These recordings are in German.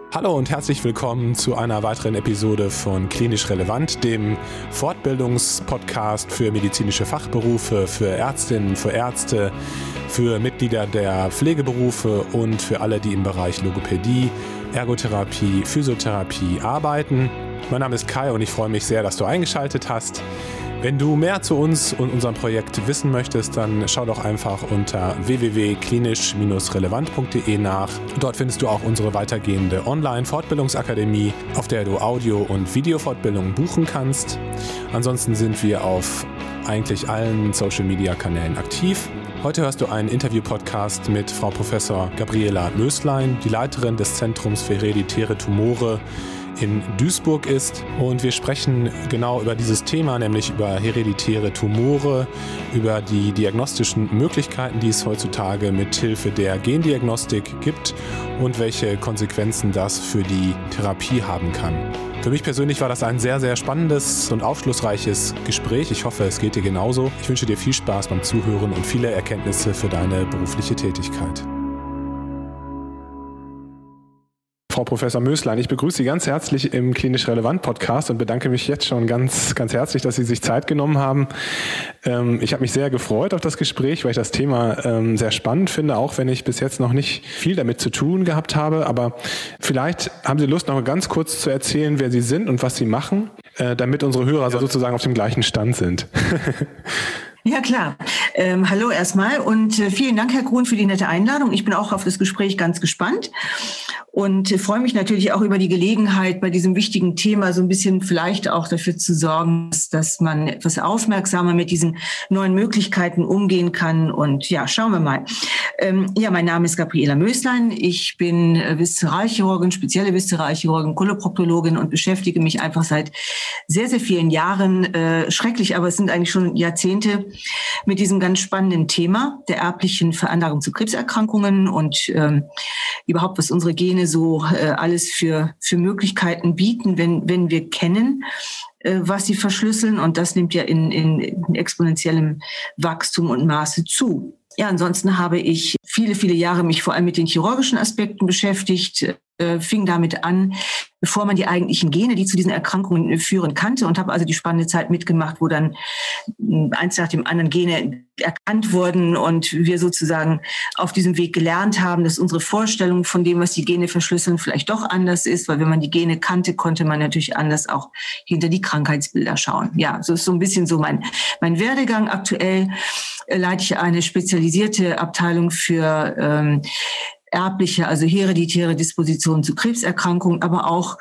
Hallo und herzlich willkommen zu einer weiteren Episode von Klinisch Relevant, dem Fortbildungspodcast für medizinische Fachberufe, für Ärztinnen, für Ärzte, für Mitglieder der Pflegeberufe und für alle, die im Bereich Logopädie, Ergotherapie, Physiotherapie arbeiten. Mein Name ist Kai und ich freue mich sehr, dass du eingeschaltet hast. Wenn du mehr zu uns und unserem Projekt wissen möchtest, dann schau doch einfach unter www.klinisch-relevant.de nach. Dort findest du auch unsere weitergehende Online-Fortbildungsakademie, auf der du Audio- und Videofortbildungen buchen kannst. Ansonsten sind wir auf eigentlich allen Social-Media-Kanälen aktiv. Heute hörst du einen Interview-Podcast mit Frau Professor Gabriela Möslein, die Leiterin des Zentrums für hereditäre Tumore in Duisburg ist, und wir sprechen genau über dieses Thema, nämlich über hereditäre Tumore, über die diagnostischen Möglichkeiten, die es heutzutage mit Hilfe der Gendiagnostik gibt und welche Konsequenzen das für die Therapie haben kann. Für mich persönlich war das ein sehr, sehr spannendes und aufschlussreiches Gespräch. Ich hoffe, es geht dir genauso. Ich wünsche dir viel Spaß beim Zuhören und viele Erkenntnisse für deine berufliche Tätigkeit. Frau Professor Möslein, ich begrüße Sie ganz herzlich im Klinisch Relevant Podcast und bedanke mich jetzt schon ganz, ganz herzlich, dass Sie sich Zeit genommen haben. Ich habe mich sehr gefreut auf das Gespräch, weil ich das Thema sehr spannend finde, auch wenn ich bis jetzt noch nicht viel damit zu tun gehabt habe. Aber vielleicht haben Sie Lust, noch ganz kurz zu erzählen, wer Sie sind und was Sie machen, damit unsere Hörer sozusagen auf dem gleichen Stand sind. Ja, klar. Hallo erstmal und vielen Dank, Herr Grun, für die nette Einladung. Ich bin auch auf das Gespräch ganz gespannt und freue mich natürlich auch über die Gelegenheit, bei diesem wichtigen Thema so ein bisschen vielleicht auch dafür zu sorgen, dass man etwas aufmerksamer mit diesen neuen Möglichkeiten umgehen kann. Und ja, schauen wir mal. Mein Name ist Gabriela Möslein. Ich bin Viszeralchirurgin, spezielle Viszeralchirurgin, Koloproktologin und beschäftige mich einfach seit sehr, sehr vielen Jahren, schrecklich, aber es sind eigentlich schon Jahrzehnte, mit diesem ganz spannenden Thema der erblichen Veranlagung zu Krebserkrankungen und überhaupt, was unsere Gene so alles für Möglichkeiten bieten, wenn wir kennen, was sie verschlüsseln. Und das nimmt ja in exponentiellem Wachstum und Maße zu. Ja, ansonsten habe ich viele, viele Jahre mich vor allem mit den chirurgischen Aspekten beschäftigt, fing damit an, bevor man die eigentlichen Gene, die zu diesen Erkrankungen führen, kannte, und habe also die spannende Zeit mitgemacht, wo dann eins nach dem anderen Gene erkannt wurden und wir sozusagen auf diesem Weg gelernt haben, dass unsere Vorstellung von dem, was die Gene verschlüsseln, vielleicht doch anders ist, weil wenn man die Gene kannte, konnte man natürlich anders auch hinter die Krankheitsbilder schauen. Ja, so ist so ein bisschen so mein Werdegang. Aktuell leite ich eine spezialisierte Abteilung für erbliche, also hereditäre Dispositionen zu Krebserkrankungen, aber auch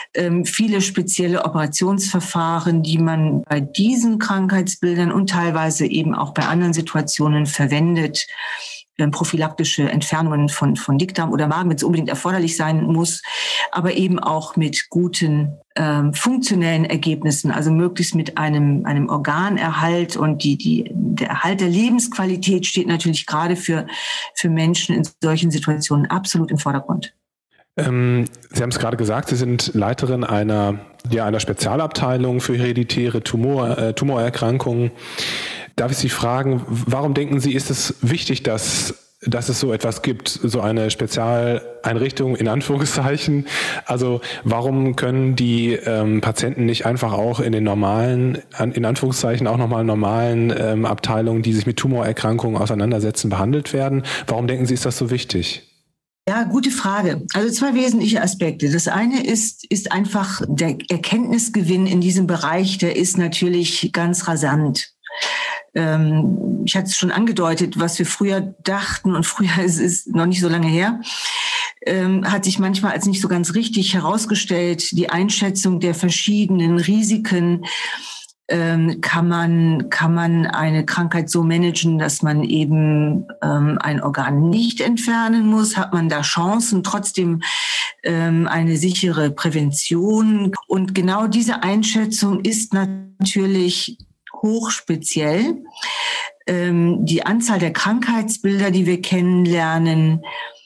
viele spezielle Operationsverfahren, die man bei diesen Krankheitsbildern und teilweise eben auch bei anderen Situationen verwendet. Prophylaktische Entfernungen von Dickdarm oder Magen, wenn es unbedingt erforderlich sein muss, aber eben auch mit guten funktionellen Ergebnissen, also möglichst mit einem Organerhalt, und der Erhalt der Lebensqualität steht natürlich gerade für Menschen in solchen Situationen absolut im Vordergrund. Sie haben es gerade gesagt, Sie sind Leiterin einer Spezialabteilung für hereditäre Tumorerkrankungen. Darf ich Sie fragen, warum denken Sie, ist es wichtig, dass es so etwas gibt, so eine Spezialeinrichtung in Anführungszeichen? Also warum können die Patienten nicht einfach auch in den normalen, in Anführungszeichen auch nochmal normalen Abteilungen, die sich mit Tumorerkrankungen auseinandersetzen, behandelt werden? Warum denken Sie, ist das so wichtig? Ja, gute Frage. Also zwei wesentliche Aspekte. Das eine ist einfach der Erkenntnisgewinn in diesem Bereich, der ist natürlich ganz rasant. Ich hatte es schon angedeutet, was wir früher dachten, und früher ist noch nicht so lange her, hat sich manchmal als nicht so ganz richtig herausgestellt. Die Einschätzung der verschiedenen Risiken, kann man eine Krankheit so managen, dass man eben ein Organ nicht entfernen muss? Hat man da Chancen, trotzdem eine sichere Prävention? Und genau diese Einschätzung ist natürlich hochspeziell. Die Anzahl der Krankheitsbilder, die wir kennenlernen,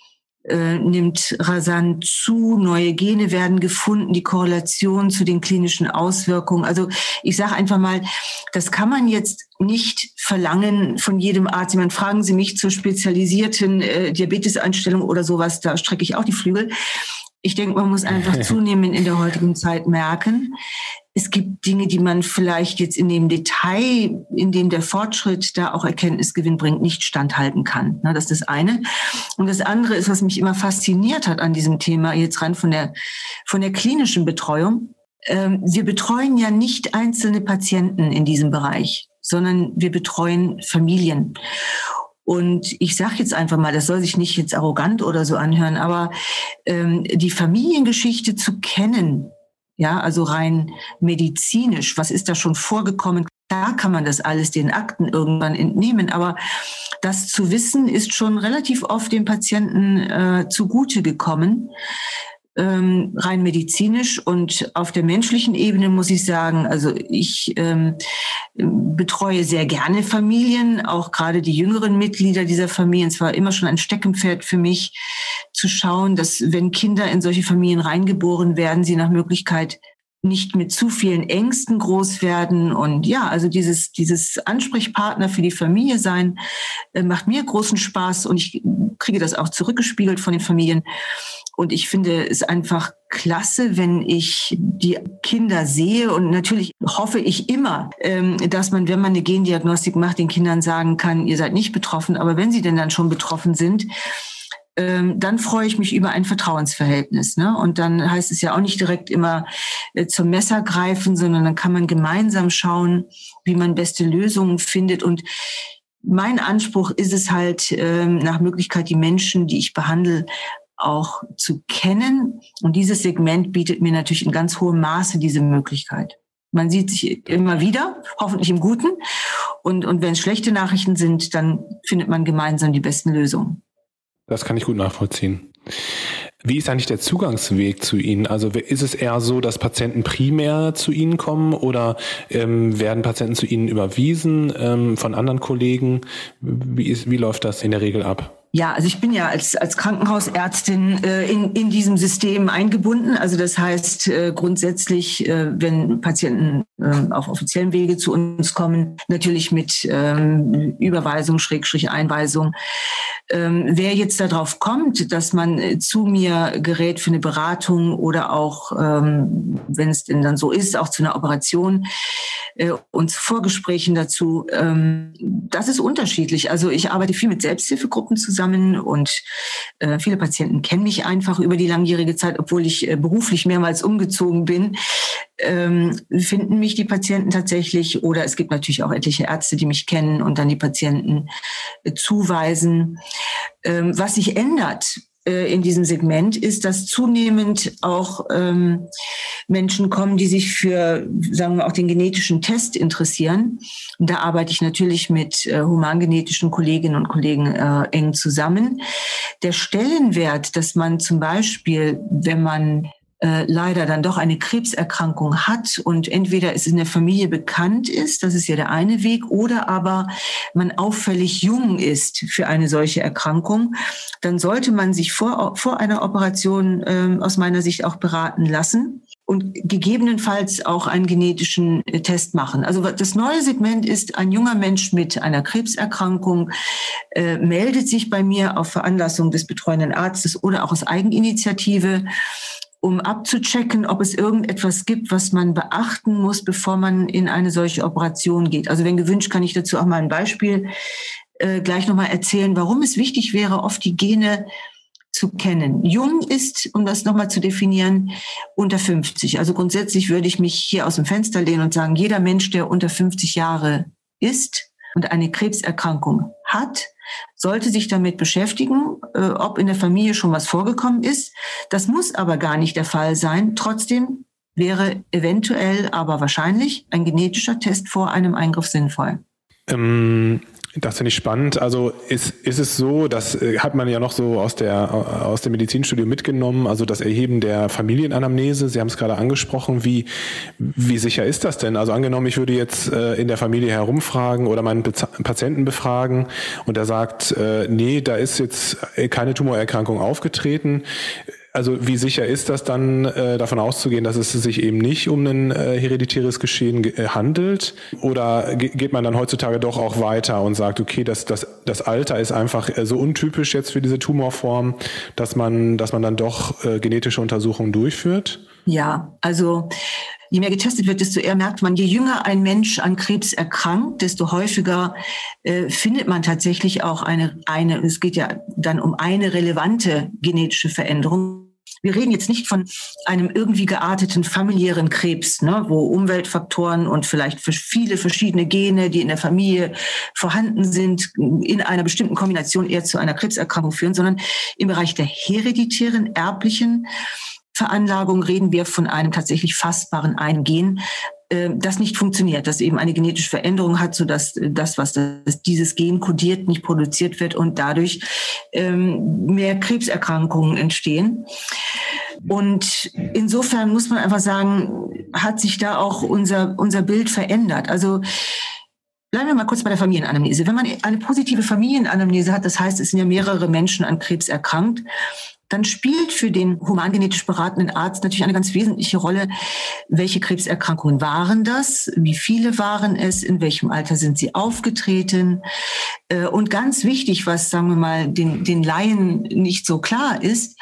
nimmt rasant zu, neue Gene werden gefunden, die Korrelation zu den klinischen Auswirkungen. Also ich sage einfach mal, das kann man jetzt nicht verlangen von jedem Arzt. Ich meine, fragen Sie mich zur spezialisierten Diabetesanstellung oder sowas, da strecke ich auch die Flügel. Ich denke, man muss einfach zunehmend in der heutigen Zeit merken, es gibt Dinge, die man vielleicht jetzt in dem Detail, in dem der Fortschritt da auch Erkenntnisgewinn bringt, nicht standhalten kann. Das ist das eine. Und das andere ist, was mich immer fasziniert hat an diesem Thema, jetzt rein von der klinischen Betreuung. Wir betreuen ja nicht einzelne Patienten in diesem Bereich, sondern wir betreuen Familien. Und ich sage jetzt einfach mal, das soll sich nicht jetzt arrogant oder so anhören, aber die Familiengeschichte zu kennen, ja, also rein medizinisch, was ist da schon vorgekommen? Da kann man das alles den Akten irgendwann entnehmen, aber das zu wissen ist schon relativ oft dem Patienten zugute gekommen. Rein medizinisch und auf der menschlichen Ebene muss ich sagen, also ich betreue sehr gerne Familien, auch gerade die jüngeren Mitglieder dieser Familien. Es war immer schon ein Steckenpferd für mich, zu schauen, dass wenn Kinder in solche Familien reingeboren werden, sie nach Möglichkeit nicht mit zu vielen Ängsten groß werden. Und ja, also dieses Ansprechpartner für die Familie sein, macht mir großen Spaß und ich kriege das auch zurückgespiegelt von den Familien. Und ich finde es einfach klasse, wenn ich die Kinder sehe. Und natürlich hoffe ich immer, dass man, wenn man eine Gendiagnostik macht, den Kindern sagen kann, ihr seid nicht betroffen. Aber wenn sie denn dann schon betroffen sind, dann freue ich mich über ein Vertrauensverhältnis. Ne? Und dann heißt es ja auch nicht direkt immer zum Messer greifen, sondern dann kann man gemeinsam schauen, wie man beste Lösungen findet. Und mein Anspruch ist es halt, nach Möglichkeit die Menschen, die ich behandle, auch zu kennen. Und dieses Segment bietet mir natürlich in ganz hohem Maße diese Möglichkeit. Man sieht sich immer wieder, hoffentlich im Guten. Und wenn es schlechte Nachrichten sind, dann findet man gemeinsam die besten Lösungen. Das kann ich gut nachvollziehen. Wie ist eigentlich der Zugangsweg zu Ihnen? Also ist es eher so, dass Patienten primär zu Ihnen kommen oder werden Patienten zu Ihnen überwiesen von anderen Kollegen? Wie läuft das in der Regel ab? Ja, also ich bin ja als Krankenhausärztin in diesem System eingebunden. Also das heißt grundsätzlich, wenn Patienten auf offiziellen Wege zu uns kommen, natürlich mit Überweisung, Einweisung. Wer jetzt darauf kommt, dass man zu mir gerät für eine Beratung oder auch, wenn es denn dann so ist, auch zu einer Operation und zu Vorgesprächen dazu, das ist unterschiedlich. Also ich arbeite viel mit Selbsthilfegruppen zusammen und viele Patienten kennen mich einfach über die langjährige Zeit, obwohl ich beruflich mehrmals umgezogen bin, finden mich die Patienten tatsächlich, oder es gibt natürlich auch etliche Ärzte, die mich kennen und dann die Patienten zuweisen. Was sich ändert in diesem Segment ist, dass zunehmend auch Menschen kommen, die sich für, sagen wir, auch den genetischen Test interessieren. Und da arbeite ich natürlich mit humangenetischen Kolleginnen und Kollegen eng zusammen. Der Stellenwert, dass man zum Beispiel, wenn man leider dann doch eine Krebserkrankung hat und entweder es in der Familie bekannt ist, das ist ja der eine Weg, oder aber man auffällig jung ist für eine solche Erkrankung, dann sollte man sich vor einer Operation aus meiner Sicht auch beraten lassen und gegebenenfalls auch einen genetischen Test machen. Also das neue Segment ist, ein junger Mensch mit einer Krebserkrankung meldet sich bei mir auf Veranlassung des betreuenden Arztes oder auch aus Eigeninitiative, um abzuchecken, ob es irgendetwas gibt, was man beachten muss, bevor man in eine solche Operation geht. Also wenn gewünscht, kann ich dazu auch mal ein Beispiel gleich nochmal erzählen, warum es wichtig wäre, oft die Gene zu kennen. Jung ist, um das nochmal zu definieren, unter 50. Also grundsätzlich würde ich mich hier aus dem Fenster lehnen und sagen, jeder Mensch, der unter 50 Jahre ist und eine Krebserkrankung hat, sollte sich damit beschäftigen, ob in der Familie schon was vorgekommen ist. Das muss aber gar nicht der Fall sein. Trotzdem wäre eventuell, aber wahrscheinlich ein genetischer Test vor einem Eingriff sinnvoll. Das finde ich spannend. Also ist es so, das hat man ja noch so aus dem Medizinstudium mitgenommen, also das Erheben der Familienanamnese. Sie haben es gerade angesprochen. Wie sicher ist das denn? Also angenommen, ich würde jetzt in der Familie herumfragen oder meinen Patienten befragen und er sagt, nee, da ist jetzt keine Tumorerkrankung aufgetreten. Also wie sicher ist das dann, davon auszugehen, dass es sich eben nicht um ein hereditäres Geschehen handelt? Oder geht man dann heutzutage doch auch weiter und sagt, okay, das Alter ist einfach so untypisch jetzt für diese Tumorform, dass man dann doch genetische Untersuchungen durchführt? Ja, also je mehr getestet wird, desto eher merkt man, je jünger ein Mensch an Krebs erkrankt, desto häufiger findet man tatsächlich auch eine, es geht ja dann um eine relevante genetische Veränderung. Wir reden jetzt nicht von einem irgendwie gearteten familiären Krebs, ne, wo Umweltfaktoren und vielleicht viele verschiedene Gene, die in der Familie vorhanden sind, in einer bestimmten Kombination eher zu einer Krebserkrankung führen, sondern im Bereich der hereditären, erblichen Veranlagung reden wir von einem tatsächlich fassbaren Gen, das nicht funktioniert, das eben eine genetische Veränderung hat, sodass dieses Gen kodiert, nicht produziert wird und dadurch mehr Krebserkrankungen entstehen. Und insofern muss man einfach sagen, hat sich da auch unser Bild verändert. Also bleiben wir mal kurz bei der Familienanamnese. Wenn man eine positive Familienanamnese hat, das heißt, es sind ja mehrere Menschen an Krebs erkrankt, dann spielt für den humangenetisch beratenden Arzt natürlich eine ganz wesentliche Rolle, welche Krebserkrankungen waren das, wie viele waren es, in welchem Alter sind sie aufgetreten. Und ganz wichtig, was, sagen wir mal, den Laien nicht so klar ist,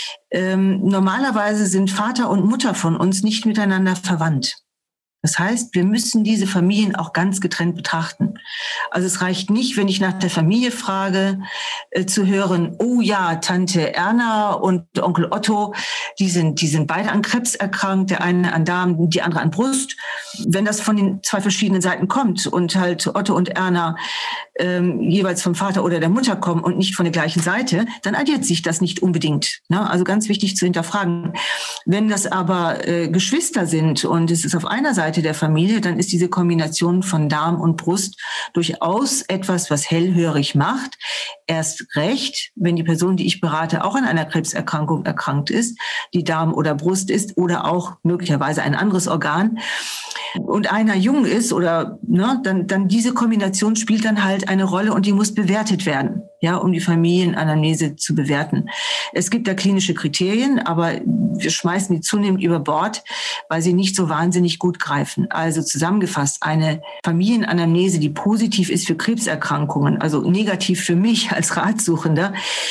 normalerweise sind Vater und Mutter von uns nicht miteinander verwandt. Das heißt, wir müssen diese Familien auch ganz getrennt betrachten. Also es reicht nicht, wenn ich nach der Familie frage, zu hören, oh ja, Tante Erna und Onkel Otto, die sind beide an Krebs erkrankt, der eine an Darm, die andere an Brust. Wenn das von den zwei verschiedenen Seiten kommt und halt Otto und Erna jeweils vom Vater oder der Mutter kommen und nicht von der gleichen Seite, dann addiert sich das nicht unbedingt. Ne? Also ganz wichtig zu hinterfragen. Wenn das aber Geschwister sind und es ist auf einer Seite der Familie, dann ist diese Kombination von Darm und Brust durchaus etwas, was hellhörig macht. Erst recht, wenn die Person, die ich berate, auch an einer Krebserkrankung erkrankt ist, die Darm oder Brust ist oder auch möglicherweise ein anderes Organ und einer jung ist oder ne, dann diese Kombination spielt dann halt eine Rolle und die muss bewertet werden, ja, um die Familienanamnese zu bewerten. Es gibt da klinische Kriterien, aber wir schmeißen die zunehmend über Bord, weil sie nicht so wahnsinnig gut greifen. Also zusammengefasst, eine Familienanamnese, die positiv ist für Krebserkrankungen, also negativ für mich als Ratsuchender,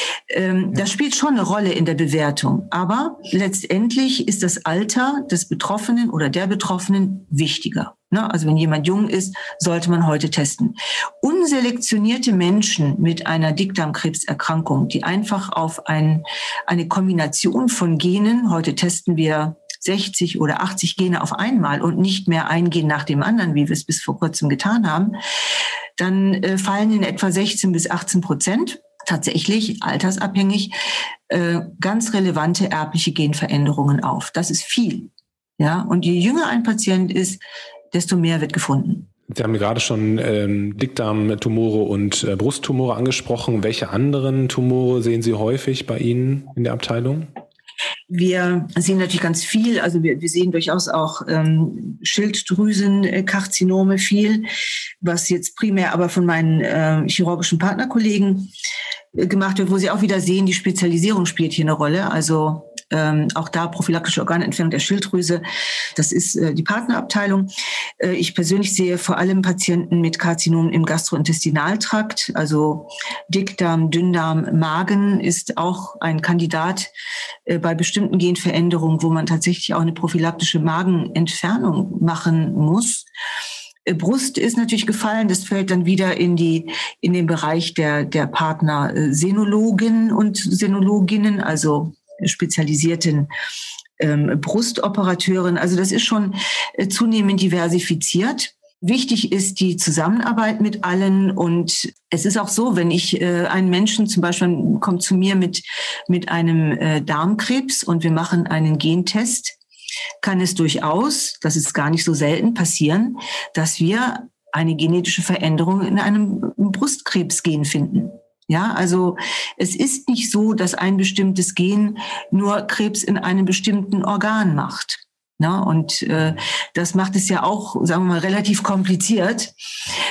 das spielt schon eine Rolle in der Bewertung. Aber letztendlich ist das Alter des Betroffenen oder der Betroffenen wichtiger. Also wenn jemand jung ist, sollte man heute testen. Unselektionierte Menschen mit einer Dickdarmkrebserkrankung, die einfach auf eine Kombination von Genen, heute testen wir 60 oder 80 Gene auf einmal und nicht mehr ein Gen nach dem anderen, wie wir es bis vor kurzem getan haben, dann fallen in etwa 16-18% tatsächlich altersabhängig ganz relevante erbliche Genveränderungen auf. Das ist viel. Ja, und je jünger ein Patient ist, desto mehr wird gefunden. Sie haben gerade schon Dickdarmtumore und Brusttumore angesprochen. Welche anderen Tumore sehen Sie häufig bei Ihnen in der Abteilung? Wir sehen natürlich ganz viel, also wir sehen durchaus auch Schilddrüsenkarzinome viel, was jetzt primär aber von meinen chirurgischen Partnerkollegen gemacht wird, wo Sie auch wieder sehen, die Spezialisierung spielt hier eine Rolle. Also auch da prophylaktische Organentfernung der Schilddrüse, das ist die Partnerabteilung. Ich persönlich sehe vor allem Patienten mit Karzinomen im Gastrointestinaltrakt, also Dickdarm, Dünndarm, Magen ist auch ein Kandidat bei bestimmten Genveränderungen, wo man tatsächlich auch eine prophylaktische Magenentfernung machen muss. Brust ist natürlich gefallen, das fällt dann wieder in den Bereich der Partner Senologen und Senologinnen, also spezialisierten Brustoperateuren. Also das ist schon zunehmend diversifiziert. Wichtig ist die Zusammenarbeit mit allen und es ist auch so, wenn ich einen Menschen zum Beispiel kommt zu mir mit einem Darmkrebs und wir machen einen Gentest, kann es durchaus, das ist gar nicht so selten, passieren, dass wir eine genetische Veränderung in einem Brustkrebsgen finden. Ja, also es ist nicht so, dass ein bestimmtes Gen nur Krebs in einem bestimmten Organ macht. Na, und das macht es ja auch, sagen wir mal, relativ kompliziert.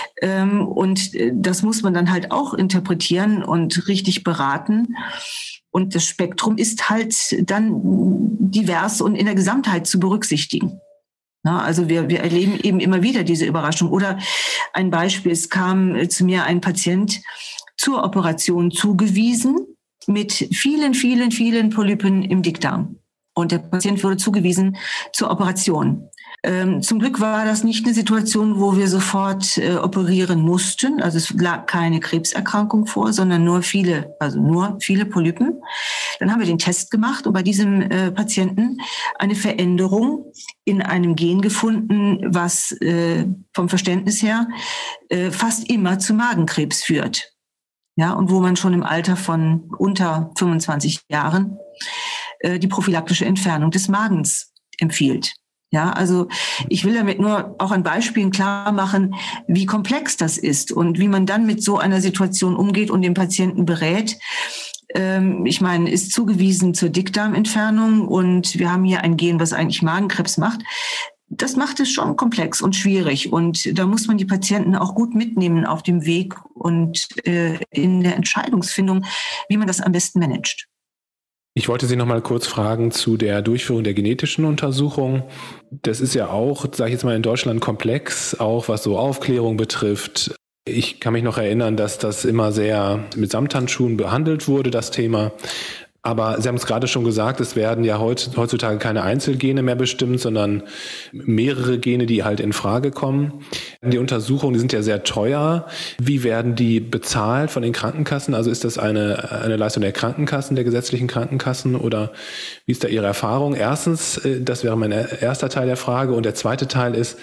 Und das muss man dann halt auch interpretieren und richtig beraten. Und das Spektrum ist halt dann divers und in der Gesamtheit zu berücksichtigen. Na, also wir erleben eben immer wieder diese Überraschung. Oder ein Beispiel, es kam zu mir ein Patient zur Operation zugewiesen mit vielen, vielen, vielen Polypen im Dickdarm. Und der Patient wurde zugewiesen zur Operation. Zum Glück war das nicht eine Situation, wo wir sofort operieren mussten. Also es lag keine Krebserkrankung vor, sondern nur viele Polypen. Dann haben wir den Test gemacht und bei diesem Patienten eine Veränderung in einem Gen gefunden, was vom Verständnis her fast immer zu Magenkrebs führt. Ja, und wo man schon im Alter von unter 25 Jahren die prophylaktische Entfernung des Magens empfiehlt. Ja, also ich will damit nur auch an Beispielen klar machen, wie komplex das ist und wie man dann mit so einer Situation umgeht und den Patienten berät. Ich meine, ist zugewiesen zur Dickdarmentfernung und wir haben hier ein Gen, was eigentlich Magenkrebs macht. Das macht es schon komplex und schwierig und da muss man die Patienten auch gut mitnehmen auf dem Weg und in der Entscheidungsfindung, wie man das am besten managt. Ich wollte Sie noch mal kurz fragen zu der Durchführung der genetischen Untersuchung. Das ist ja auch, sage ich jetzt mal, in Deutschland komplex, auch was so Aufklärung betrifft. Ich kann mich noch erinnern, dass das immer sehr mit Samthandschuhen behandelt wurde, das Thema. Aber Sie haben es gerade schon gesagt, es werden ja heutzutage keine Einzelgene mehr bestimmt, sondern mehrere Gene, die halt in Frage kommen. Die Untersuchungen, die sind ja sehr teuer. Wie werden die bezahlt von den Krankenkassen? Also ist das eine Leistung der Krankenkassen, der gesetzlichen Krankenkassen oder wie ist da Ihre Erfahrung? Erstens, das wäre mein erster Teil der Frage. Und der zweite Teil ist,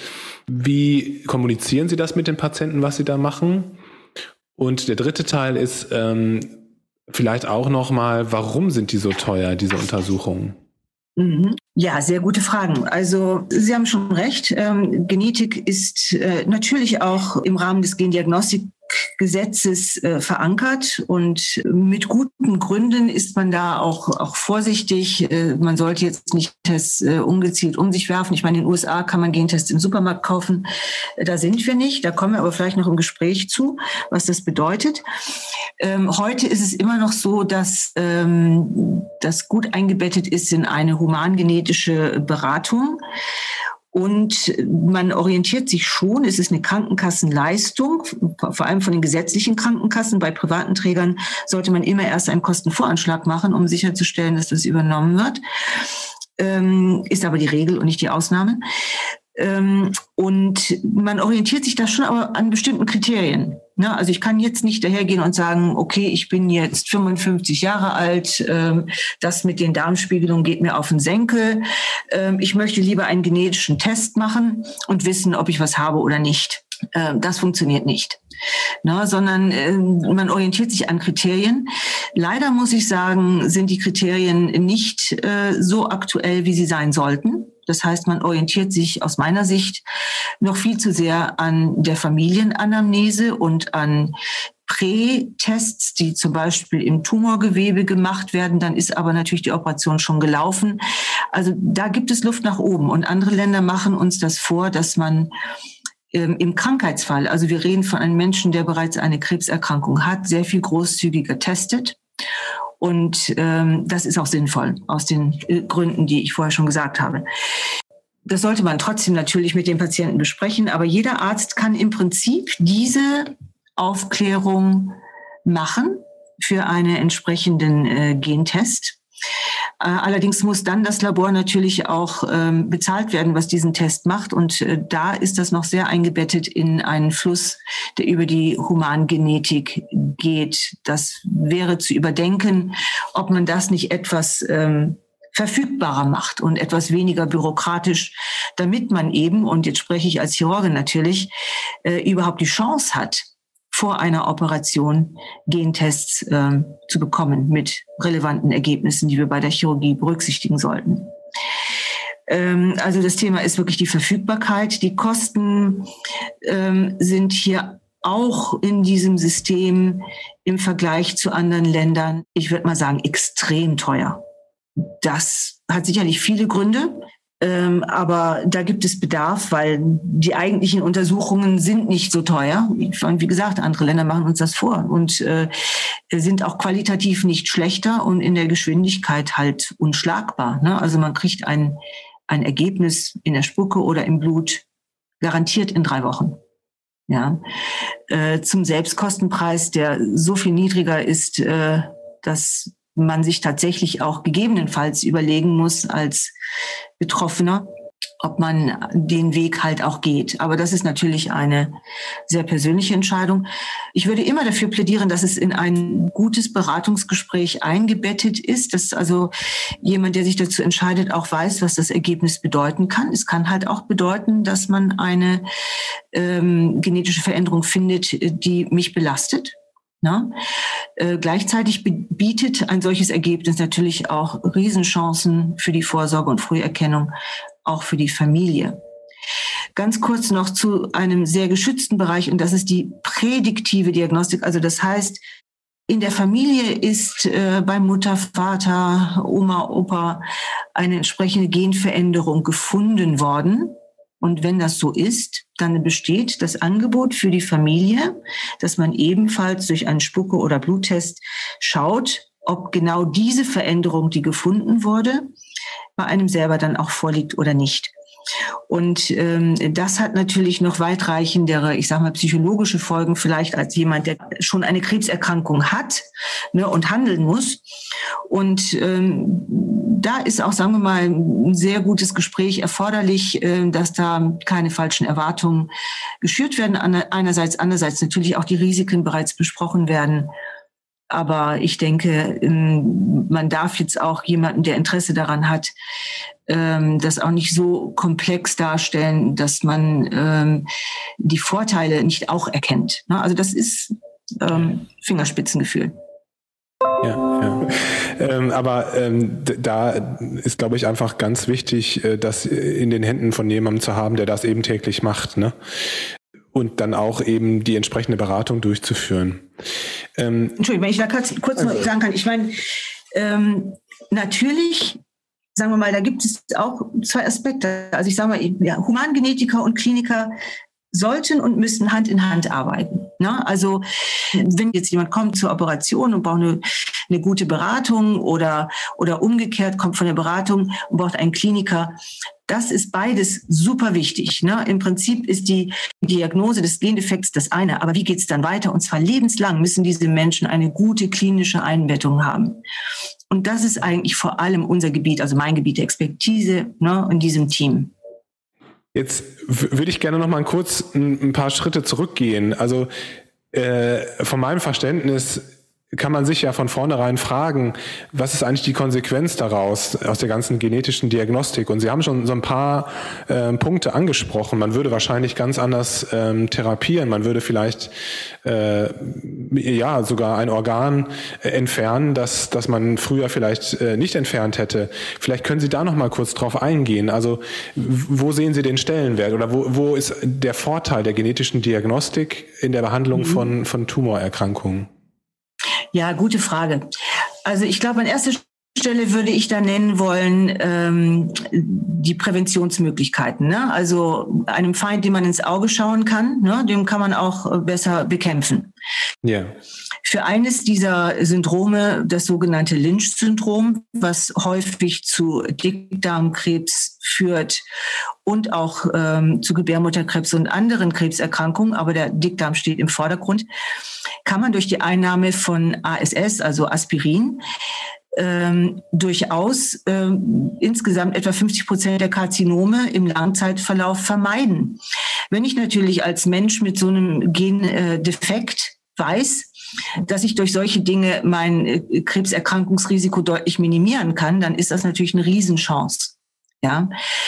wie kommunizieren Sie das mit den Patienten, was Sie da machen? Und der dritte Teil ist, vielleicht auch nochmal, warum sind die so teuer, diese Untersuchungen? Ja, sehr gute Fragen. Also Sie haben schon recht. Genetik ist natürlich auch im Rahmen des Gendiagnostikgesetzes verankert und mit guten Gründen ist man da auch vorsichtig. Man sollte jetzt nicht Tests ungezielt um sich werfen. Ich meine, in den USA kann man Gentests im Supermarkt kaufen. Da sind wir nicht. Da kommen wir aber vielleicht noch im Gespräch zu, was das bedeutet. Heute ist es immer noch so, dass das gut eingebettet ist in eine humangenetische Beratung. Und man orientiert sich schon, es ist eine Krankenkassenleistung, vor allem von den gesetzlichen Krankenkassen. Bei privaten Trägern sollte man immer erst einen Kostenvoranschlag machen, um sicherzustellen, dass das übernommen wird. Ist aber die Regel und nicht die Ausnahme. Und man orientiert sich da schon aber an bestimmten Kriterien. Ne? Also ich kann jetzt nicht dahergehen und sagen, okay, ich bin jetzt 55 Jahre alt, das mit den Darmspiegelungen geht mir auf den Senkel. Ich möchte lieber einen genetischen Test machen und wissen, ob ich was habe oder nicht. Das funktioniert nicht. Na, sondern man orientiert sich an Kriterien. Leider muss ich sagen, sind die Kriterien nicht so aktuell, wie sie sein sollten. Das heißt, man orientiert sich aus meiner Sicht noch viel zu sehr an der Familienanamnese und an Prä-Tests, die zum Beispiel im Tumorgewebe gemacht werden. Dann ist aber natürlich die Operation schon gelaufen. Also da gibt es Luft nach oben. Und andere Länder machen uns das vor, dass man im Krankheitsfall, also wir reden von einem Menschen, der bereits eine Krebserkrankung hat, sehr viel großzügiger testet. Und das ist auch sinnvoll, aus den Gründen, die ich vorher schon gesagt habe. Das sollte man trotzdem natürlich mit dem Patienten besprechen, aber jeder Arzt kann im Prinzip diese Aufklärung machen für einen entsprechenden Gentest. Allerdings muss dann das Labor natürlich auch bezahlt werden, was diesen Test macht. Und da ist das noch sehr eingebettet in einen Fluss, der über die Humangenetik geht. Das wäre zu überdenken, ob man das nicht etwas verfügbarer macht und etwas weniger bürokratisch, damit man eben, und jetzt spreche ich als Chirurgin natürlich, überhaupt die Chance hat, vor einer Operation Gentests zu bekommen mit relevanten Ergebnissen, die wir bei der Chirurgie berücksichtigen sollten. Also das Thema ist wirklich die Verfügbarkeit. Die Kosten sind hier auch in diesem System im Vergleich zu anderen Ländern, ich würde mal sagen, extrem teuer. Das hat sicherlich viele Gründe. Aber da gibt es Bedarf, weil die eigentlichen Untersuchungen sind nicht so teuer. Wie gesagt, andere Länder machen uns das vor und sind auch qualitativ nicht schlechter und in der Geschwindigkeit halt unschlagbar. Ne? Also man kriegt ein Ergebnis in der Spucke oder im Blut garantiert in 3 Wochen. Ja, zum Selbstkostenpreis, der so viel niedriger ist, dass man sich tatsächlich auch gegebenenfalls überlegen muss als Betroffener, ob man den Weg halt auch geht. Aber das ist natürlich eine sehr persönliche Entscheidung. Ich würde immer dafür plädieren, dass es in ein gutes Beratungsgespräch eingebettet ist, dass also jemand, der sich dazu entscheidet, auch weiß, was das Ergebnis bedeuten kann. Es kann halt auch bedeuten, dass man eine genetische Veränderung findet, die mich belastet. Na? Gleichzeitig bietet ein solches Ergebnis natürlich auch Riesenchancen für die Vorsorge und Früherkennung, auch für die Familie. Ganz kurz noch zu einem sehr geschützten Bereich, und das ist die prädiktive Diagnostik. Also das heißt, in der Familie ist bei Mutter, Vater, Oma, Opa eine entsprechende Genveränderung gefunden worden. Und wenn das so ist, dann besteht das Angebot für die Familie, dass man ebenfalls durch einen Spucke- oder Bluttest schaut, ob genau diese Veränderung, die gefunden wurde, bei einem selber dann auch vorliegt oder nicht. Und das hat natürlich noch weitreichendere, ich sage mal, psychologische Folgen vielleicht als jemand, der schon eine Krebserkrankung hat, ne, und handeln muss. Und da ist auch, sagen wir mal, ein sehr gutes Gespräch erforderlich, dass da keine falschen Erwartungen geschürt werden. Andererseits natürlich auch die Risiken bereits besprochen werden. Aber ich denke, man darf jetzt auch jemanden, der Interesse daran hat, das auch nicht so komplex darstellen, dass man die Vorteile nicht auch erkennt. Also das ist Fingerspitzengefühl. Ja. Aber da ist, glaube ich, einfach ganz wichtig, das in den Händen von jemandem zu haben, der das eben täglich macht, ne? Und dann auch eben die entsprechende Beratung durchzuführen. Entschuldigung, wenn ich da kurz noch sagen kann. Ich meine, natürlich, sagen wir mal, da gibt es auch 2 Aspekte. Also ich sage mal, ja, Humangenetiker und Kliniker sollten und müssen Hand in Hand arbeiten. Ne? Also wenn jetzt jemand kommt zur Operation und braucht eine gute Beratung oder umgekehrt kommt von der Beratung und braucht einen Kliniker, das ist beides super wichtig. Ne? Im Prinzip ist die Diagnose des Gendefekts das eine, aber wie geht es dann weiter? Und zwar lebenslang müssen diese Menschen eine gute klinische Einbettung haben. Und das ist eigentlich vor allem unser Gebiet, also mein Gebiet der Expertise, ne, in diesem Team. Jetzt würde ich gerne noch mal kurz ein paar Schritte zurückgehen. Also von meinem Verständnis kann man sich ja von vornherein fragen, was ist eigentlich die Konsequenz daraus, aus der ganzen genetischen Diagnostik? Und Sie haben schon so ein paar Punkte angesprochen. Man würde wahrscheinlich ganz anders therapieren. Man würde vielleicht sogar ein Organ entfernen, das man früher vielleicht nicht entfernt hätte. Vielleicht können Sie da noch mal kurz drauf eingehen. Also wo sehen Sie den Stellenwert oder wo ist der Vorteil der genetischen Diagnostik in der Behandlung von Tumorerkrankungen? Ja, gute Frage. Also ich glaube, an erster Stelle würde ich da nennen wollen die Präventionsmöglichkeiten. Ne? Also einem Feind, dem man ins Auge schauen kann, ne, dem kann man auch besser bekämpfen. Ja. Für eines dieser Syndrome, das sogenannte Lynch-Syndrom, was häufig zu Dickdarmkrebs führt und auch zu Gebärmutterkrebs und anderen Krebserkrankungen, aber der Dickdarm steht im Vordergrund, kann man durch die Einnahme von ASS, also Aspirin, durchaus insgesamt etwa 50% der Karzinome im Langzeitverlauf vermeiden. Wenn ich natürlich als Mensch mit so einem Gendefekt weiß, dass ich durch solche Dinge mein Krebserkrankungsrisiko deutlich minimieren kann, dann ist das natürlich eine Riesenchance. Ja.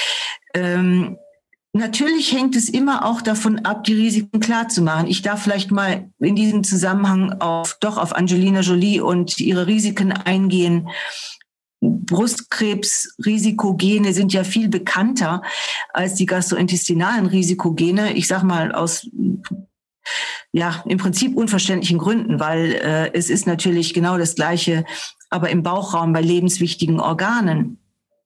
Natürlich hängt es immer auch davon ab, die Risiken klar zu machen. Ich darf vielleicht mal in diesem Zusammenhang auf Angelina Jolie und ihre Risiken eingehen. Brustkrebsrisikogene sind ja viel bekannter als die gastrointestinalen Risikogene. Ich sage mal aus im Prinzip unverständlichen Gründen, weil es ist natürlich genau das Gleiche, aber im Bauchraum bei lebenswichtigen Organen.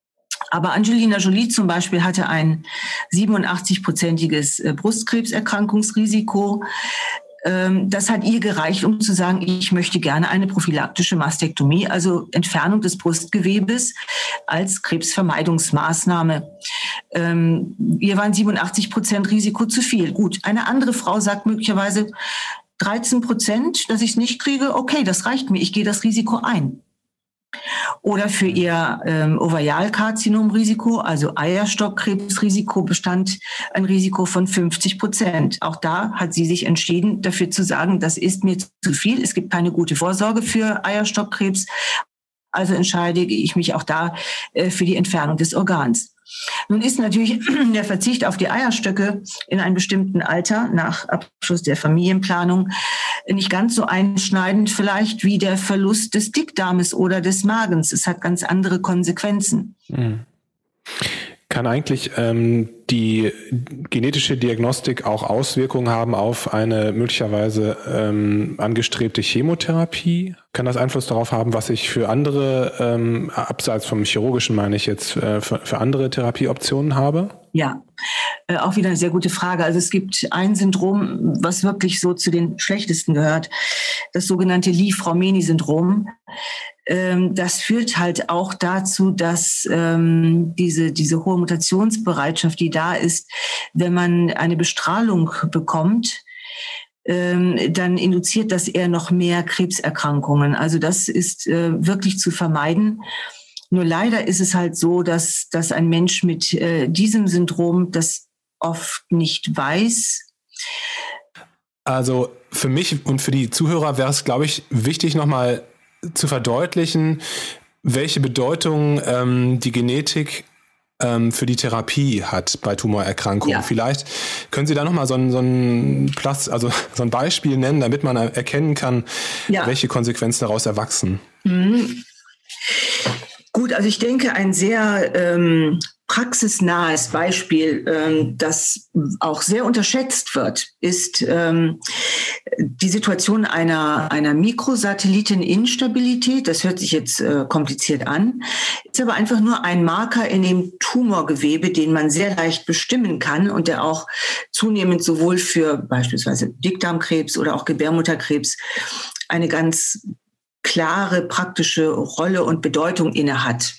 Aber Angelina Jolie zum Beispiel hatte ein 87-prozentiges Brustkrebserkrankungsrisiko. Das hat ihr gereicht, um zu sagen, ich möchte gerne eine prophylaktische Mastektomie, also Entfernung des Brustgewebes als Krebsvermeidungsmaßnahme. Ihr waren 87% Risiko zu viel. Gut, eine andere Frau sagt möglicherweise 13%, dass ich es nicht kriege. Okay, das reicht mir, ich gehe das Risiko ein. Oder für ihr Ovarialkarzinomrisiko, also Eierstockkrebsrisiko, bestand ein Risiko von 50%. Auch da hat sie sich entschieden, dafür zu sagen, das ist mir zu viel. Es gibt keine gute Vorsorge für Eierstockkrebs. Also entscheide ich mich auch da für die Entfernung des Organs. Nun ist natürlich der Verzicht auf die Eierstöcke in einem bestimmten Alter nach Abschluss der Familienplanung nicht ganz so einschneidend vielleicht wie der Verlust des Dickdarmes oder des Magens. Es hat ganz andere Konsequenzen. Kann eigentlich die genetische Diagnostik auch Auswirkungen haben auf eine möglicherweise angestrebte Chemotherapie? Kann das Einfluss darauf haben, was ich für andere, abseits vom chirurgischen meine ich jetzt, für andere Therapieoptionen habe? Ja, auch wieder eine sehr gute Frage. Also es gibt ein Syndrom, was wirklich so zu den schlechtesten gehört, das sogenannte Li-Fraumeni-Syndrom. Das führt halt auch dazu, dass diese hohe Mutationsbereitschaft, die da ist, wenn man eine Bestrahlung bekommt, dann induziert das eher noch mehr Krebserkrankungen. Also das ist wirklich zu vermeiden. Nur leider ist es halt so, dass ein Mensch mit diesem Syndrom das oft nicht weiß. Also für mich und für die Zuhörer wäre es, glaube ich, wichtig, nochmal zu verdeutlichen, welche Bedeutung die Genetik für die Therapie hat bei Tumorerkrankungen. Ja. Vielleicht können Sie da nochmal so ein Beispiel nennen, damit man erkennen kann, welche Konsequenzen daraus erwachsen. Gut, also ich denke, ein sehr praxisnahes Beispiel, das auch sehr unterschätzt wird, ist die Situation einer Mikrosatelliteninstabilität. Das hört sich jetzt kompliziert an, ist aber einfach nur ein Marker in dem Tumorgewebe, den man sehr leicht bestimmen kann und der auch zunehmend sowohl für beispielsweise Dickdarmkrebs oder auch Gebärmutterkrebs eine ganz klare praktische Rolle und Bedeutung innehat.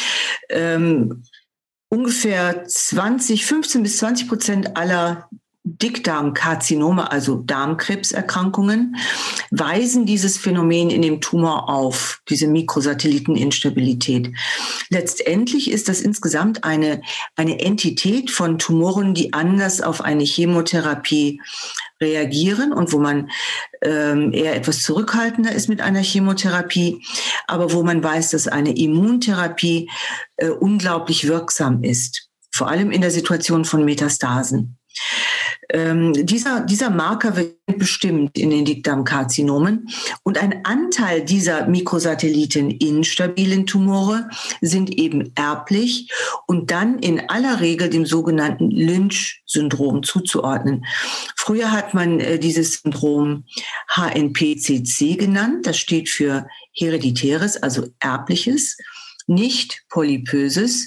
Ungefähr 15-20% aller Dickdarmkarzinome, also Darmkrebserkrankungen, weisen dieses Phänomen in dem Tumor auf, diese Mikrosatelliteninstabilität. Letztendlich ist das insgesamt eine Entität von Tumoren, die anders auf eine Chemotherapie reagieren und wo man eher etwas zurückhaltender ist mit einer Chemotherapie, aber wo man weiß, dass eine Immuntherapie unglaublich wirksam ist, vor allem in der Situation von Metastasen. Dieser Marker wird bestimmt in den Dickdarmkarzinomen und ein Anteil dieser Mikrosatelliteninstabilen Tumore sind eben erblich und dann in aller Regel dem sogenannten Lynch-Syndrom zuzuordnen. Früher hat man dieses Syndrom HNPCC genannt, das steht für hereditäres, also erbliches, nicht polypöses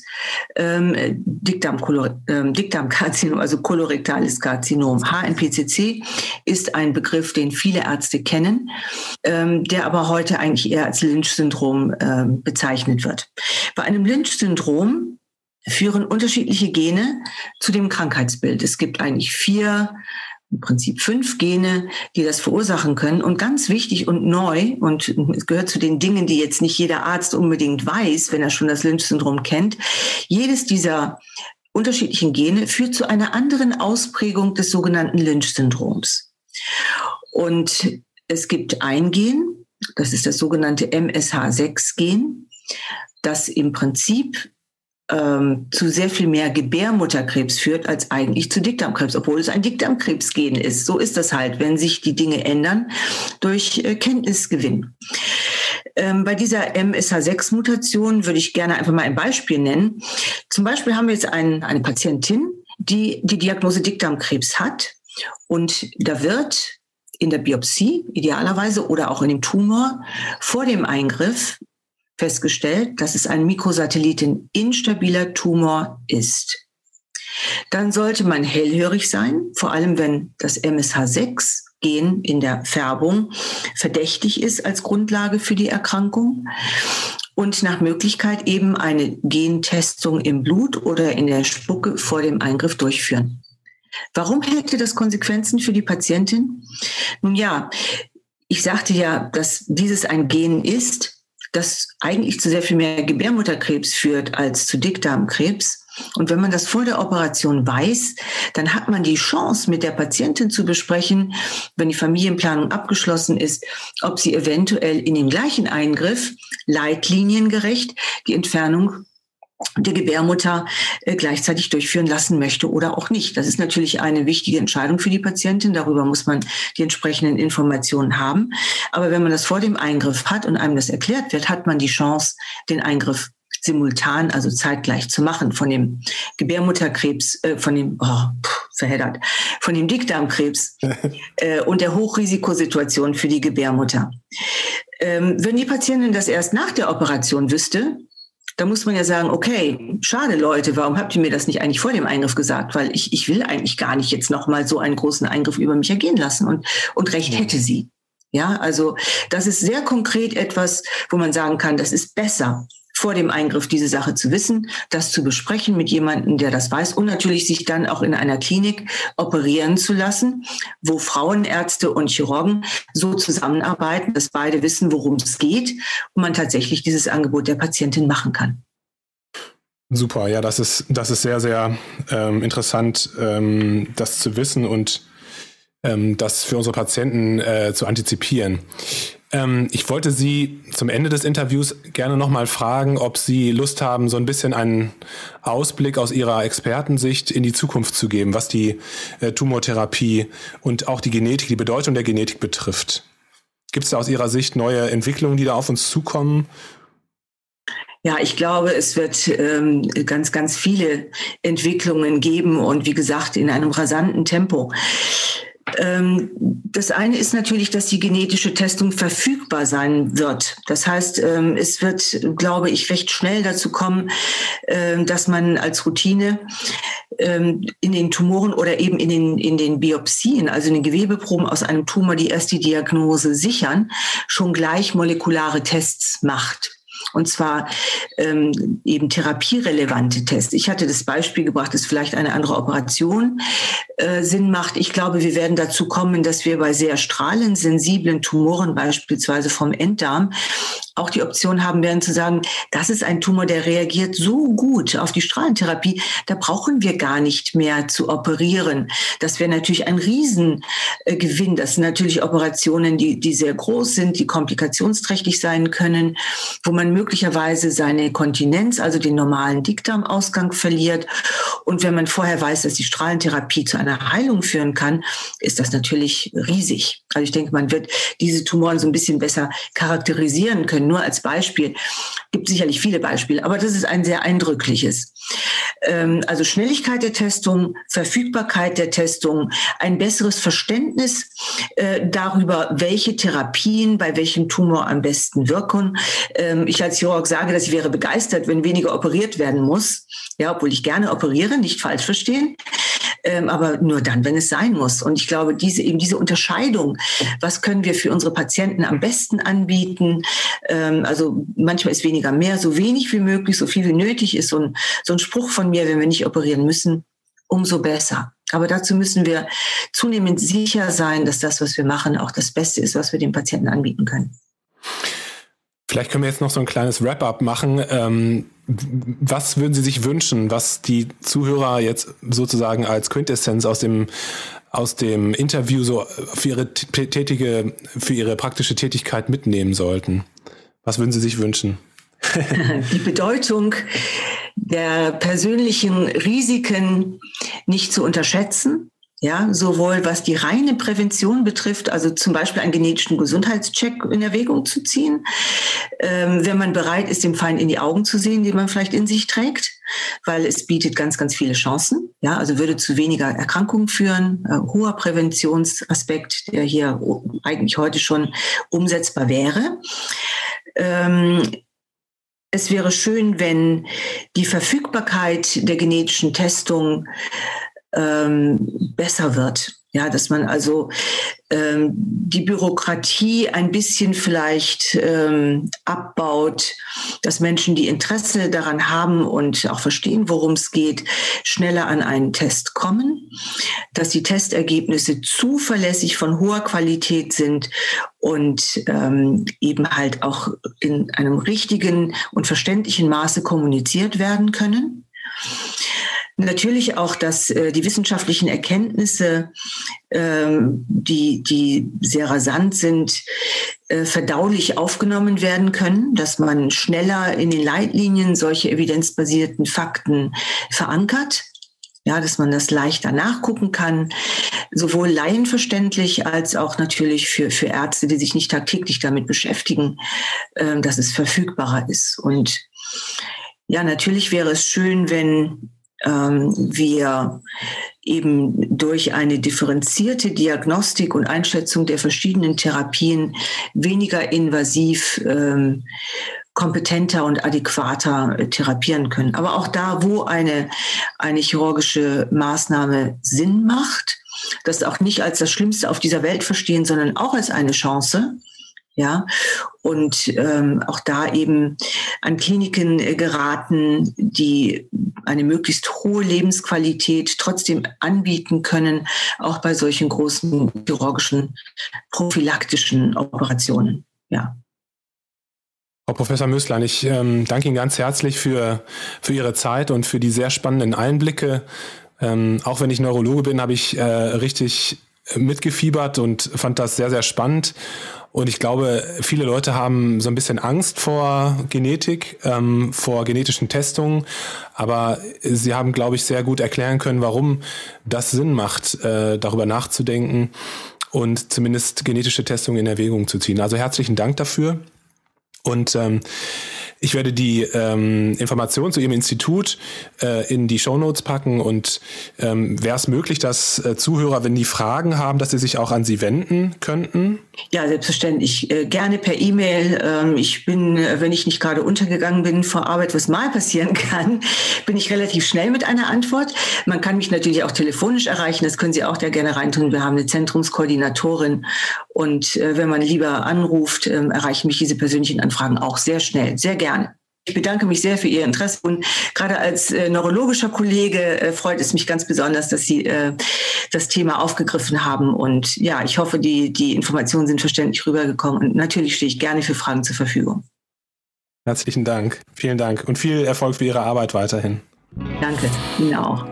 Dickdarmkarzinom, also kolorektales Karzinom. HNPCC ist ein Begriff, den viele Ärzte kennen, der aber heute eigentlich eher als Lynch-Syndrom bezeichnet wird. Bei einem Lynch-Syndrom führen unterschiedliche Gene zu dem Krankheitsbild. Es gibt eigentlich im Prinzip 5 Gene, die das verursachen können. Und ganz wichtig und neu, und es gehört zu den Dingen, die jetzt nicht jeder Arzt unbedingt weiß, wenn er schon das Lynch-Syndrom kennt, jedes dieser unterschiedlichen Gene führt zu einer anderen Ausprägung des sogenannten Lynch-Syndroms. Und es gibt ein Gen, das ist das sogenannte MSH6-Gen, das im Prinzip zu sehr viel mehr Gebärmutterkrebs führt als eigentlich zu Dickdarmkrebs, obwohl es ein Dickdarmkrebsgen ist. So ist das halt, wenn sich die Dinge ändern durch Kenntnisgewinn. Bei dieser MSH6-Mutation würde ich gerne einfach mal ein Beispiel nennen. Zum Beispiel haben wir jetzt eine Patientin, die die Diagnose Dickdarmkrebs hat und da wird in der Biopsie idealerweise oder auch in dem Tumor vor dem Eingriff festgestellt, dass es ein Mikrosatelliten-instabiler Tumor ist. Dann sollte man hellhörig sein, vor allem wenn das MSH6-Gen in der Färbung verdächtig ist als Grundlage für die Erkrankung. Und nach Möglichkeit eben eine Gentestung im Blut oder in der Spucke vor dem Eingriff durchführen. Warum hätte das Konsequenzen für die Patientin? Nun ja, ich sagte ja, dass dieses ein Gen ist, das eigentlich zu sehr viel mehr Gebärmutterkrebs führt als zu Dickdarmkrebs. Und wenn man das vor der Operation weiß, dann hat man die Chance, mit der Patientin zu besprechen, wenn die Familienplanung abgeschlossen ist, ob sie eventuell in dem gleichen Eingriff leitliniengerecht die Entfernung der Gebärmutter gleichzeitig durchführen lassen möchte oder auch nicht. Das ist natürlich eine wichtige Entscheidung für die Patientin. Darüber muss man die entsprechenden Informationen haben. Aber wenn man das vor dem Eingriff hat und einem das erklärt wird, hat man die Chance, den Eingriff simultan, also zeitgleich zu machen, von dem Gebärmutterkrebs, von dem Dickdarmkrebs und der Hochrisikosituation für die Gebärmutter. Wenn die Patientin das erst nach der Operation wüsste, da muss man ja sagen, okay, schade Leute, warum habt ihr mir das nicht eigentlich vor dem Eingriff gesagt? Weil ich will eigentlich gar nicht jetzt nochmal so einen großen Eingriff über mich ergehen lassen und recht hätte sie. Ja, also das ist sehr konkret etwas, wo man sagen kann, das ist besser, vor dem Eingriff diese Sache zu wissen, das zu besprechen mit jemandem, der das weiß und natürlich sich dann auch in einer Klinik operieren zu lassen, wo Frauenärzte und Chirurgen so zusammenarbeiten, dass beide wissen, worum es geht und man tatsächlich dieses Angebot der Patientin machen kann. Super, ja, das ist sehr, sehr interessant, das zu wissen und das für unsere Patienten zu antizipieren. Ich wollte Sie zum Ende des Interviews gerne nochmal fragen, ob Sie Lust haben, so ein bisschen einen Ausblick aus Ihrer Expertensicht in die Zukunft zu geben, was die Tumortherapie und auch die Genetik, die Bedeutung der Genetik betrifft. Gibt es da aus Ihrer Sicht neue Entwicklungen, die da auf uns zukommen? Ja, ich glaube, es wird ganz, ganz viele Entwicklungen geben und wie gesagt, in einem rasanten Tempo. Das eine ist natürlich, dass die genetische Testung verfügbar sein wird. Das heißt, es wird, glaube ich, recht schnell dazu kommen, dass man als Routine in den Tumoren oder eben in den Biopsien, also in den Gewebeproben aus einem Tumor, die erst die Diagnose sichern, schon gleich molekulare Tests macht. Und zwar eben therapierelevante Tests. Ich hatte das Beispiel gebracht, dass vielleicht eine andere Operation Sinn macht. Ich glaube, wir werden dazu kommen, dass wir bei sehr strahlensensiblen Tumoren, beispielsweise vom Enddarm, auch die Option haben werden zu sagen, das ist ein Tumor, der reagiert so gut auf die Strahlentherapie, da brauchen wir gar nicht mehr zu operieren. Das wäre natürlich ein Riesengewinn. Das sind natürlich Operationen, die sehr groß sind, die komplikationsträchtig sein können, wo man möglicherweise seine Kontinenz, also den normalen Dickdarmausgang verliert. Und wenn man vorher weiß, dass die Strahlentherapie zu einer Heilung führen kann, ist das natürlich riesig. Also ich denke, man wird diese Tumoren so ein bisschen besser charakterisieren können. Nur als Beispiel. Gibt sicherlich viele Beispiele, aber das ist ein sehr eindrückliches. Also Schnelligkeit der Testung, Verfügbarkeit der Testung, ein besseres Verständnis darüber, welche Therapien bei welchem Tumor am besten wirken. Ich als Chirurg sage, dass ich wäre begeistert, wenn weniger operiert werden muss. Ja, obwohl ich gerne operiere, nicht falsch verstehen. Aber nur dann, wenn es sein muss. Und ich glaube, diese Unterscheidung, was können wir für unsere Patienten am besten anbieten? Also manchmal ist weniger mehr, so wenig wie möglich, so viel wie nötig ist. So ein Spruch von mir, wenn wir nicht operieren müssen, umso besser. Aber dazu müssen wir zunehmend sicher sein, dass das, was wir machen, auch das Beste ist, was wir dem Patienten anbieten können. Vielleicht können wir jetzt noch so ein kleines Wrap-up machen. Was würden Sie sich wünschen, was die Zuhörer jetzt sozusagen als Quintessenz aus dem Interview so für ihre praktische Tätigkeit mitnehmen sollten? Was würden Sie sich wünschen? Die Bedeutung der persönlichen Risiken nicht zu unterschätzen. Ja, sowohl was die reine Prävention betrifft, also zum Beispiel einen genetischen Gesundheitscheck in Erwägung zu ziehen, wenn man bereit ist, dem Feind in die Augen zu sehen, den man vielleicht in sich trägt, weil es bietet ganz, ganz viele Chancen. Ja, also würde zu weniger Erkrankungen führen, hoher Präventionsaspekt, der hier eigentlich heute schon umsetzbar wäre. es wäre schön, wenn die Verfügbarkeit der genetischen Testung besser wird. Ja, dass man also die Bürokratie ein bisschen vielleicht abbaut, dass Menschen, die Interesse daran haben und auch verstehen, worum es geht, schneller an einen Test kommen, dass die Testergebnisse zuverlässig von hoher Qualität sind und eben halt auch in einem richtigen und verständlichen Maße kommuniziert werden können. Natürlich auch, dass die wissenschaftlichen Erkenntnisse, die sehr rasant sind, verdaulich aufgenommen werden können, dass man schneller in den Leitlinien solche evidenzbasierten Fakten verankert. Ja, dass man das leichter nachgucken kann, sowohl laienverständlich als auch natürlich für Ärzte, die sich nicht tagtäglich damit beschäftigen, dass es verfügbarer ist. Und ja, natürlich wäre es schön, wenn wir eben durch eine differenzierte Diagnostik und Einschätzung der verschiedenen Therapien weniger invasiv, kompetenter und adäquater therapieren können. Aber auch da, wo eine chirurgische Maßnahme Sinn macht, das auch nicht als das Schlimmste auf dieser Welt verstehen, sondern auch als eine Chance. Ja, und auch da eben an Kliniken geraten, die eine möglichst hohe Lebensqualität trotzdem anbieten können, auch bei solchen großen chirurgischen, prophylaktischen Operationen. Ja. Frau Professor Mößlein, ich danke Ihnen ganz herzlich für Ihre Zeit und für die sehr spannenden Einblicke. Auch wenn ich Neurologe bin, habe ich richtig mitgefiebert und fand das sehr, sehr spannend. Und ich glaube, viele Leute haben so ein bisschen Angst vor Genetik, vor genetischen Testungen. Aber Sie haben, glaube ich, sehr gut erklären können, warum das Sinn macht, darüber nachzudenken und zumindest genetische Testungen in Erwägung zu ziehen. Also herzlichen Dank dafür. Und ich werde die Informationen zu Ihrem Institut in die Shownotes packen und wäre es möglich, dass Zuhörer, wenn die Fragen haben, dass sie sich auch an Sie wenden könnten? Ja, selbstverständlich. Gerne per E-Mail. Ich bin, wenn ich nicht gerade untergegangen bin vor Arbeit, was mal passieren kann, bin ich relativ schnell mit einer Antwort. Man kann mich natürlich auch telefonisch erreichen. Das können Sie auch da gerne reintun. Wir haben eine Zentrumskoordinatorin. Und wenn man lieber anruft, erreichen mich diese persönlichen Anfragen auch sehr schnell, sehr gerne. Ich bedanke mich sehr für Ihr Interesse und gerade als neurologischer Kollege freut es mich ganz besonders, dass Sie das Thema aufgegriffen haben. Und ja, ich hoffe, die Informationen sind verständlich rübergekommen und natürlich stehe ich gerne für Fragen zur Verfügung. Herzlichen Dank. Vielen Dank und viel Erfolg für Ihre Arbeit weiterhin. Danke, Ihnen auch.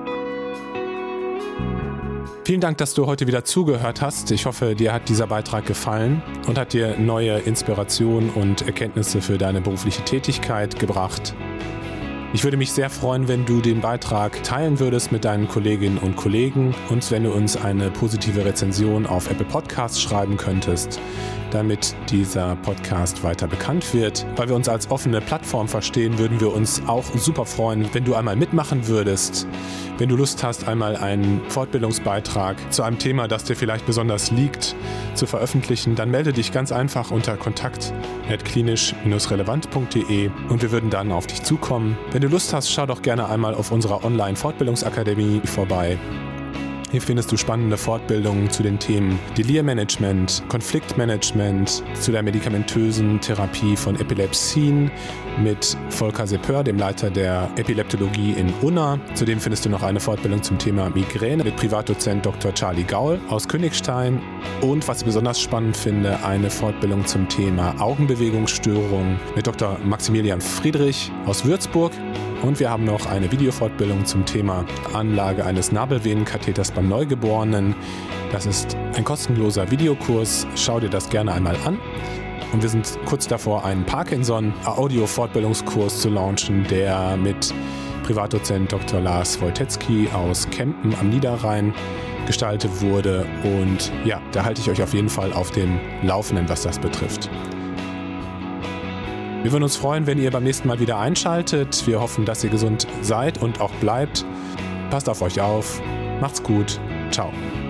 Vielen Dank, dass du heute wieder zugehört hast. Ich hoffe, dir hat dieser Beitrag gefallen und hat dir neue Inspiration und Erkenntnisse für deine berufliche Tätigkeit gebracht. Ich würde mich sehr freuen, wenn du den Beitrag teilen würdest mit deinen Kolleginnen und Kollegen und wenn du uns eine positive Rezension auf Apple Podcasts schreiben könntest, damit dieser Podcast weiter bekannt wird. Weil wir uns als offene Plattform verstehen, würden wir uns auch super freuen, wenn du einmal mitmachen würdest. Wenn du Lust hast, einmal einen Fortbildungsbeitrag zu einem Thema, das dir vielleicht besonders liegt, zu veröffentlichen, dann melde dich ganz einfach unter kontakt@klinisch-relevant.de und wir würden dann auf dich zukommen. Wenn du Lust hast, schau doch gerne einmal auf unserer Online-Fortbildungsakademie vorbei. Hier findest du spannende Fortbildungen zu den Themen Delirmanagement, Konfliktmanagement, zu der medikamentösen Therapie von Epilepsien mit Volker Seppör, dem Leiter der Epileptologie in Unna. Zudem findest du noch eine Fortbildung zum Thema Migräne mit Privatdozent Dr. Charlie Gaul aus Königstein. Und was ich besonders spannend finde, eine Fortbildung zum Thema Augenbewegungsstörung mit Dr. Maximilian Friedrich aus Würzburg. Und wir haben noch eine Videofortbildung zum Thema Anlage eines Nabelvenenkatheters beim Neugeborenen. Das ist ein kostenloser Videokurs. Schau dir das gerne einmal an. Und wir sind kurz davor, einen Parkinson-Audio-Fortbildungskurs zu launchen, der mit Privatdozent Dr. Lars Wojtecki aus Kempen am Niederrhein gestaltet wurde. Und ja, da halte ich euch auf jeden Fall auf dem Laufenden, was das betrifft. Wir würden uns freuen, wenn ihr beim nächsten Mal wieder einschaltet. Wir hoffen, dass ihr gesund seid und auch bleibt. Passt auf euch auf. Macht's gut. Ciao.